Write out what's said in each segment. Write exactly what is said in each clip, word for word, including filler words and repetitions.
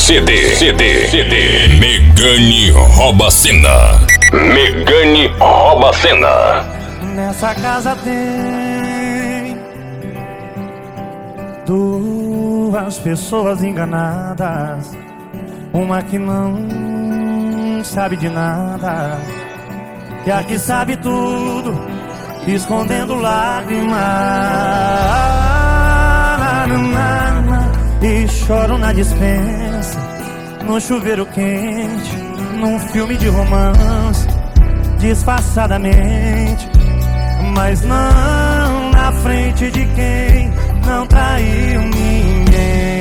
C D, C D, C D. Megane rouba a cena. Megane rouba a cena. Nessa casa tem duas pessoas enganadas, uma que não sabe de nada e a que sabe tudo, escondendo lágrimas. E choro na dispensa, no chuveiro quente, num filme de romance, disfarçadamente, mas não na frente de quem não traiu ninguém.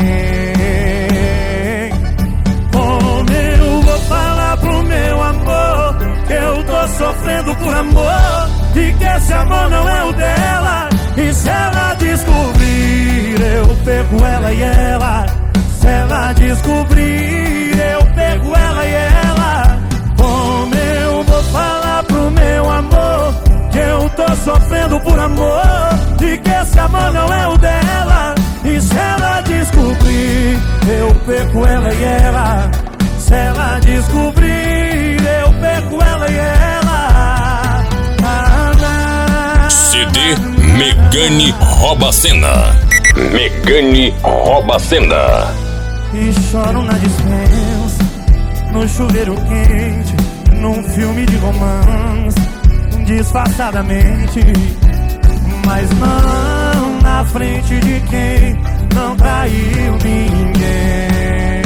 Como eu vou falar pro meu amor que eu tô sofrendo por amor e que esse amor não é o dela? E se ela descobrir, eu pego ela e ela. Se ela descobrir, eu pego ela e ela. Como eu vou falar pro meu amor que eu tô sofrendo por amor e que esse amor não é o dela? E se ela descobrir, eu pego ela e ela. Se ela descobrir, eu pego ela e ela. C D Megane rouba a cena. Megane rouba a cena. E choro na dispensa, no chuveiro quente, num filme de romance, disfarçadamente, mas não na frente de quem não traiu ninguém.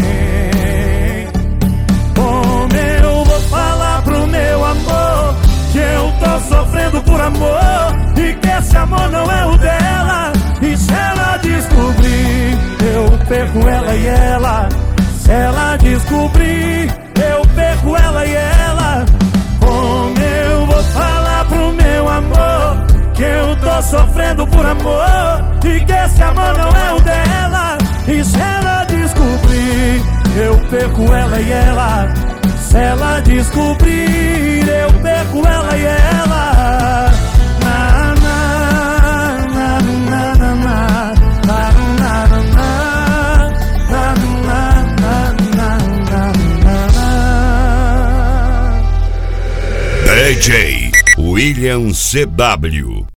Como eu vou falar pro meu amor que eu tô sofrendo por amor e que esse amor não é o dela? E se ela descobrir, eu perco ela e ela. Se ela descobrir, eu perco ela e ela. Como eu vou falar pro meu amor que eu tô sofrendo por amor e que esse amor não é o dela? E se ela descobrir, eu perco ela e ela. Se ela descobrir, eu perco ela e ela. Na, na, na, na, na, na, na, na, na, na, na, na. D J William C W.